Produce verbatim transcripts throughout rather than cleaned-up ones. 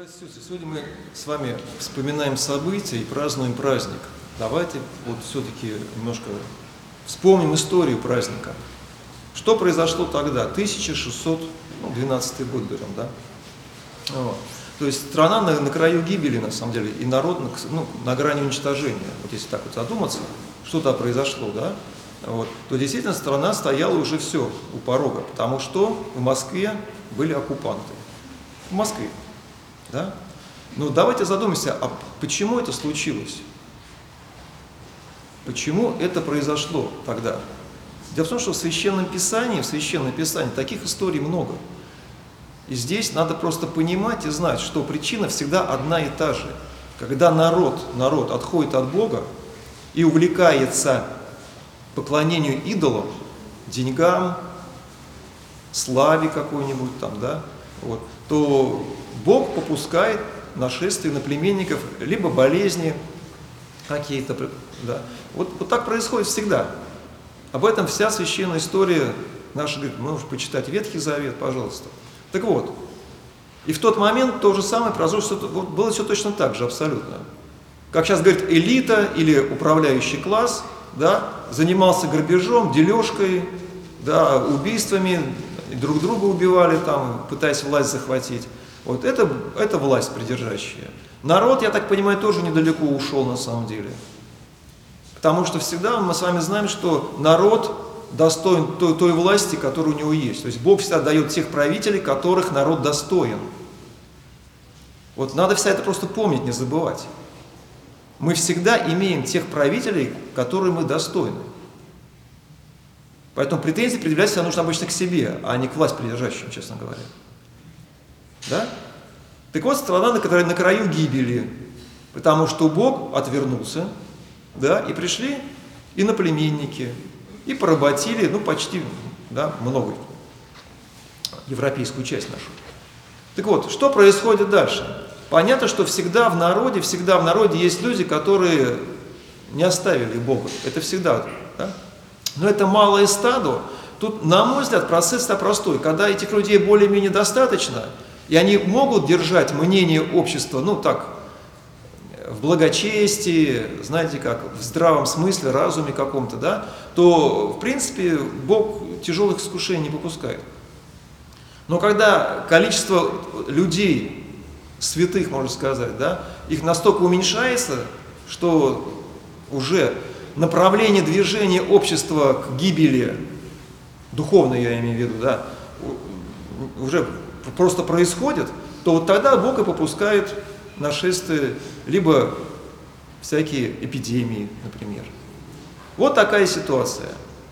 Здравствуйте. Сегодня мы с вами вспоминаем события и празднуем праздник. Давайте вот все-таки немножко вспомним историю праздника. Что произошло тогда? тысяча шестьсот двенадцатый год, берем, да? Вот. То есть страна на, на краю гибели, на самом деле, и народ на, ну, на грани уничтожения. Вот если так вот задуматься, что то произошло, да? Вот, то действительно страна стояла уже все у порога, потому что в Москве были оккупанты. В Москве. Да? Но давайте задумаемся, а почему это случилось? Почему это произошло тогда? Дело в том, что в Священном Писании, в Священном Писании таких историй много. И здесь надо просто понимать и знать, что причина всегда одна и та же. Когда народ, народ отходит от Бога и увлекается поклонению идолам, деньгам, славе какой-нибудь там, да, вот, то Бог попускает нашествие на племенников, либо болезни какие-то. Да. Вот, вот так происходит всегда. Об этом вся священная история наша говорит. Можешь почитать Ветхий Завет, пожалуйста. Так вот, и в тот момент то же самое произошло, вот было все точно так же, абсолютно. Как сейчас говорит, элита или управляющий класс, да, занимался грабежом, дележкой, да, убийствами, друг друга убивали, там, пытаясь власть захватить. Вот это, это власть придержащая. Народ, я так понимаю, тоже недалеко ушел на самом деле. Потому что всегда мы с вами знаем, что народ достоин той, той власти, которая у него есть. То есть Бог всегда дает тех правителей, которых народ достоин. Вот надо всегда это просто помнить, не забывать. Мы всегда имеем тех правителей, которые мы достойны. Поэтому претензии предъявлять всегда нужно обычно к себе, а не к власть придержащим, честно говоря. Да? Так вот, страна, на которой на краю гибели, потому что Бог отвернулся, да, и пришли иноплеменники, и поработили, ну, почти, да, много, европейскую часть нашу. Так вот, что происходит дальше? Понятно, что всегда в народе, всегда в народе есть люди, которые не оставили Бога. Это всегда, да? Но это малое стадо. Тут, на мой взгляд, процесс простой. Когда этих людей более-менее достаточно, и они могут держать мнение общества, ну так, в благочестии, знаете как, в здравом смысле, разуме каком-то, да, то, в принципе, Бог тяжелых искушений не попускает. Но когда количество людей, святых, можно сказать, да, их настолько уменьшается, что уже направление движения общества к гибели, духовно я имею в виду, да, уже просто происходит, то вот тогда Бог и попускает нашествие, либо всякие эпидемии, например. Вот такая ситуация.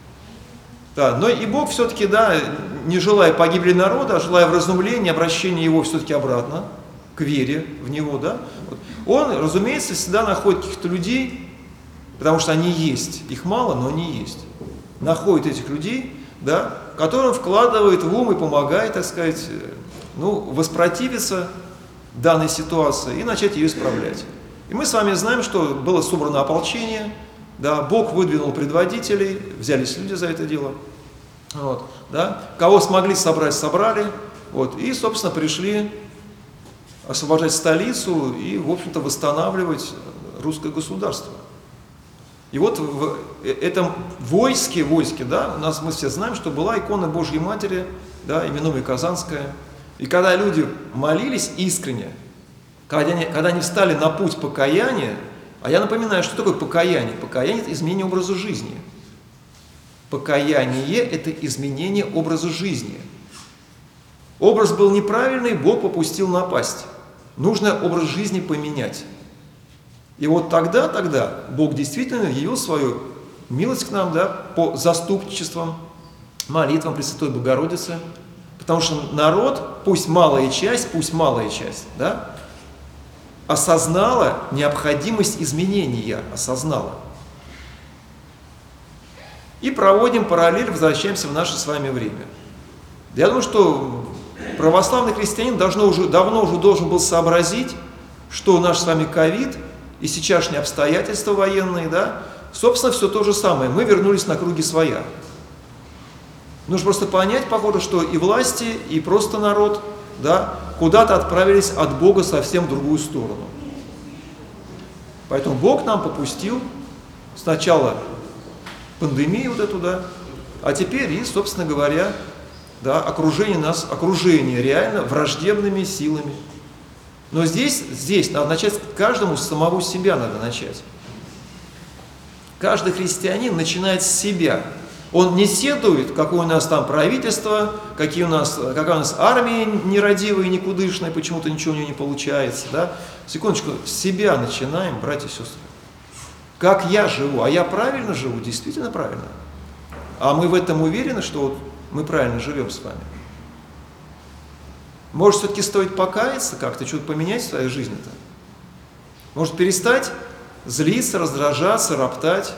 Да, но и Бог все-таки, да, не желая погибели народа, а желая вразумления, обращения его все-таки обратно к вере в него, да, вот, он, разумеется, всегда находит каких-то людей, потому что они есть, их мало, но они есть, находит этих людей, да, которым вкладывает в ум и помогает, так сказать, ну, воспротивиться данной ситуации и начать ее исправлять. И мы с вами знаем, что было собрано ополчение, да, Бог выдвинул предводителей, взялись люди за это дело, вот, да, кого смогли собрать, собрали, вот, и, собственно, пришли освобождать столицу и, в общем-то, восстанавливать русское государство. И вот в этом войске, войске, да, у нас мы все знаем, что была икона Божьей Матери, да, именуемая Казанская. И когда люди молились искренне, когда они, когда они встали на путь покаяния, а я напоминаю, что такое покаяние? Покаяние – это изменение образа жизни. Покаяние – это изменение образа жизни. Образ был неправильный, Бог попустил напасть. Нужно образ жизни поменять. И вот тогда, тогда Бог действительно явил свою милость к нам, да, по заступничествам, молитвам Пресвятой Богородицы. Потому что народ, пусть малая часть, пусть малая часть, да, осознала необходимость изменения, осознала. И проводим параллель, возвращаемся в наше с вами время. Я думаю, что православный христианин должно уже, давно уже должен был сообразить, что наш с вами ковид и сейчасшние обстоятельства военные, да, собственно, все то же самое. Мы вернулись на круги своя. Нужно просто понять, похоже, что и власти, и просто народ, да, куда-то отправились от Бога совсем в другую сторону. Поэтому Бог нам попустил сначала пандемию вот эту, да, а теперь и, собственно говоря, да, окружение нас, окружение реально враждебными силами. Но здесь, здесь надо начать, каждому с самого себя надо начать. Каждый христианин начинает с себя. Он не седует, какое у нас там правительство, какие у нас, какая у нас армия нерадивая и никудышная, почему-то ничего у нее не получается. Да? Секундочку, с себя начинаем, братья и сестры. Как я живу? А я правильно живу? Действительно правильно. А мы в этом уверены, что вот мы правильно живем с вами? Может, все-таки стоит покаяться как-то, что-то поменять в своей жизни-то? Может, перестать злиться, раздражаться, роптать?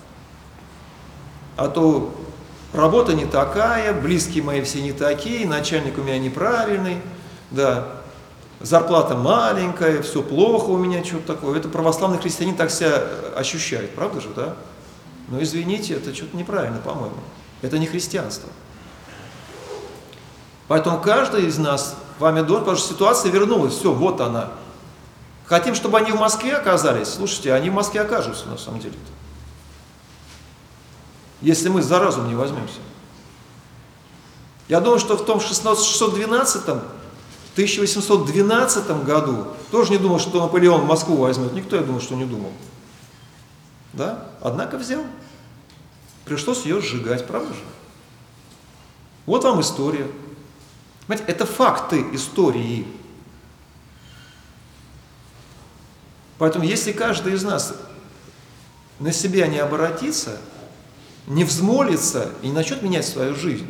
А то работа не такая, близкие мои все не такие, начальник у меня неправильный, да, зарплата маленькая, все плохо у меня, что-то такое. Это православный христианин так себя ощущает, правда же, да? Но извините, это что-то неправильно, по-моему. Это не христианство. Поэтому каждый из нас вами должен, потому что ситуация вернулась, все, вот она. Хотим, чтобы они в Москве оказались? Слушайте, они в Москве окажутся на самом деле-то. Если мы за разум не возьмемся. Я думаю, что в том шестьсот двенадцатом, тысяча восемьсот двенадцатом году тоже не думал, что Наполеон Москву возьмет. Никто, я думаю, что не думал. Да? Однако взял. Пришлось ее сжигать, правда же? Вот вам история. Понимаете, это факты истории. Поэтому, если каждый из нас на себя не обратится, не взмолится и не начнет менять свою жизнь,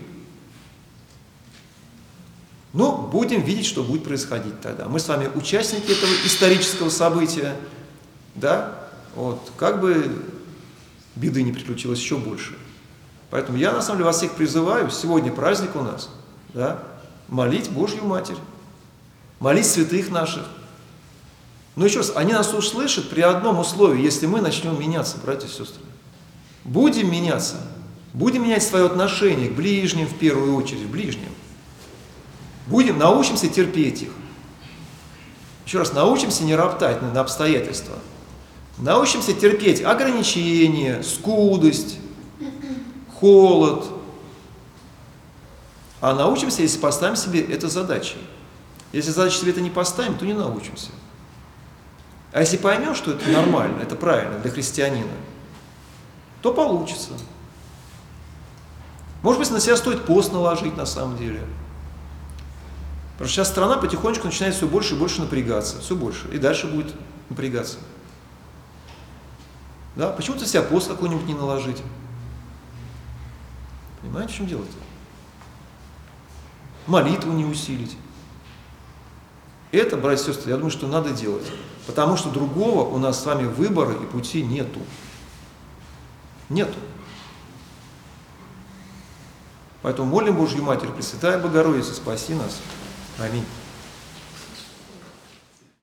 ну, будем видеть, что будет происходить тогда. Мы с вами участники этого исторического события, да, вот, как бы беды не приключилось еще больше. Поэтому я, на самом деле, вас всех призываю, сегодня праздник у нас, да, молить Божью Матерь, молить святых наших. Но еще раз, они нас услышат при одном условии, если мы начнем меняться, братья и сестры. Будем меняться, будем менять свое отношение к ближним, в первую очередь, ближним. Будем, научимся терпеть их. Еще раз, научимся не роптать на обстоятельства. Научимся терпеть ограничения, скудость, холод. А научимся, если поставим себе это задачей. Если задачу себе это не поставим, то не научимся. А если поймем, что это нормально, это правильно для христианина, то получится. Может быть, на себя стоит пост наложить на самом деле. Потому что сейчас страна потихонечку начинает все больше и больше напрягаться. Все больше. И дальше будет напрягаться. Да? Почему-то на себя пост какой-нибудь не наложить. Понимаете, в чем дело-то? Молитву не усилить. Это, братья и сестры, я думаю, что надо делать. Потому что другого у нас с вами выбора и пути нету. Нету. Поэтому молим Божью Матерь, Пресвятая Богородица, спаси нас. Аминь.